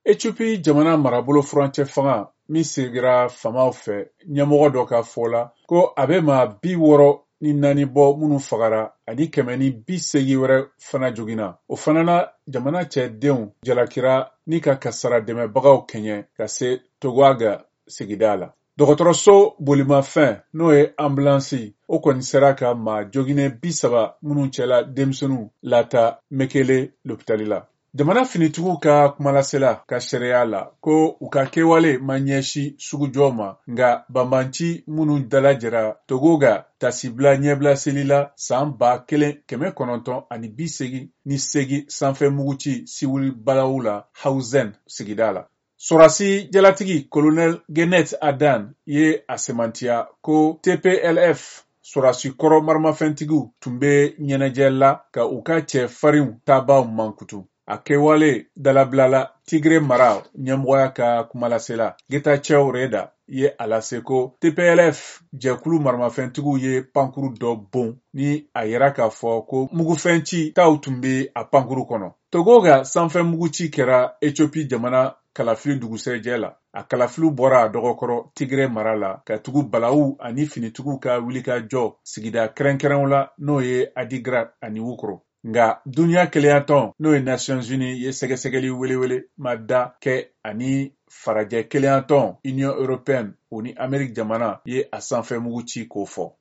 Ethiopie jamana marabolo furancɛ fanga min sigira famaw fɛ ɲɛmɔgɔ dɔ ka fɔ la ko a bɛ maa 64 bɔ minnu fagara ani 180 wɛrɛ fana joginna. O fana na jamana cɛdenw jalakira ni ka kasara dɛmɛbagaw kɛɲɛ ka se Togoaga sigida la. Dɔgɔtɔrɔso bolimafɛn n'o ye ambulansi o kɔni sera ka maa joginnen 30 minnu cɛla denmisɛnninw lata Mekele lopitali la. Jamana finitigiw ka kumalasela ka sariya la ko u ka kɛwale ma ɲɛsi sugujɔ ma nga banbanci minnu dalajɛra Togoga tasibila ɲɛbilaseli la san 1988 sanfɛmuguci siwili balawu la Hausen sigida la. Sorasi jalatigi Colonel Genet Adan ye a semantiya ko TPLF Sorasi kɔrɔ maramafɛntigiw tun bɛ ɲɛnajɛ la ka u ka cɛ farinw tabaw mankutu. A kɛwale dalabilala Tigre mara ɲɛmɔgɔya ka kumalasela Getachew Reda ye a lase ko TPLF jɛkulu maramafɛntigiw ye pankuru dɔ bon ni a yera k'a fɔ ko mugufɛnci taw tun bɛ a pankuru kɔnɔ. Togoga sanfɛmuguci kɛra Ethiopie jamana kalafili dugusɛjɛ la. A kalafiliw bɔra a dɔgɔkɔrɔ Tigre mara la ka tugu balawu ani finitigiw ka wulikajɔ sigida kɛrɛnkɛrɛnw la n'o ye Adigrat ani Wukro. Nga duniya keleyatɔn n'o ye Nations Unies ye sɛgɛsɛgɛli welewele ma da kɛ ani farajɛ keleyatɔn Union Européenne o ni Amérique jamana ye a sanfɛmugu ci k'o fɔ.